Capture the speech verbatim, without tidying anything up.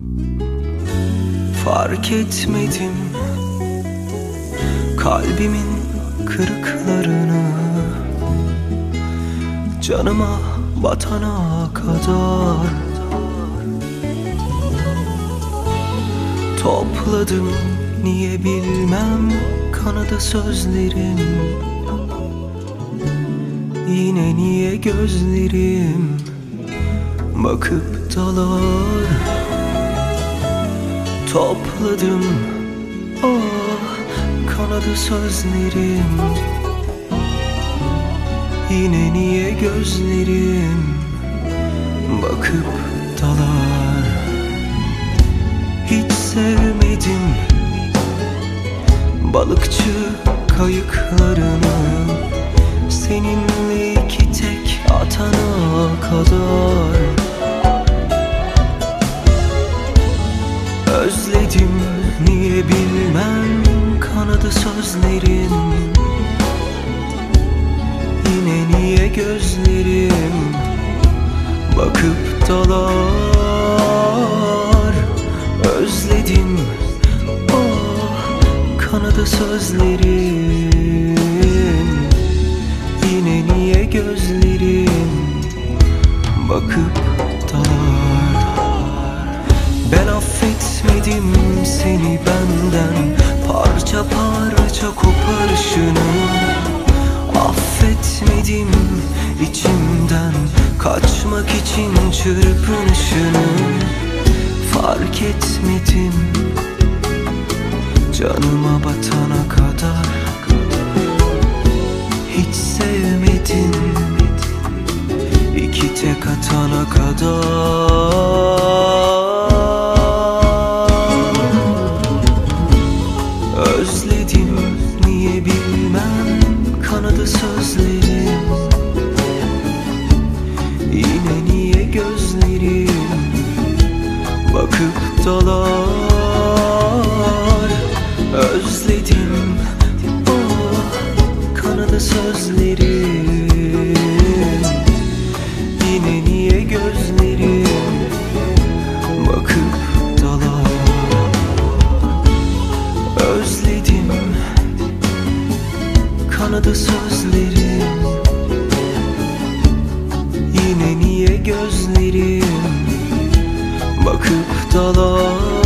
Fark etmedim kalbimin kırıklarını, canıma batana kadar topladım. Niye bilmem kanadı sözlerim, yine niye gözlerim bakıp dalar. Topladım oh kanadı sözlerim, yine niye gözlerim bakıp dalar. Hiç sevmedim balıkçı kayıklarını, seninle iki tek atana kadar. Özledim niye bilmem kanadı sözlerin, yine niye gözlerim bakıp dalar. Özledim oh kanadı sözlerin, yine niye gözlerim bakıp dalar. Ben affetmedim seni benden, parça parça koparışını. Affetmedim içimden kaçmak için çırpınışını. Fark etmedim canıma batana kadar. Hiç sevmedim iki tek atana kadar. Özledim niye bilmem kanadı sözlerim, yine niye gözlerim bakıp dalar. Özledim oh kanadı sözlerim, yine niye gözlerim bakıp dalar. Özledim kanadı sözlerim, yine niye gözlerim bakıp dalar.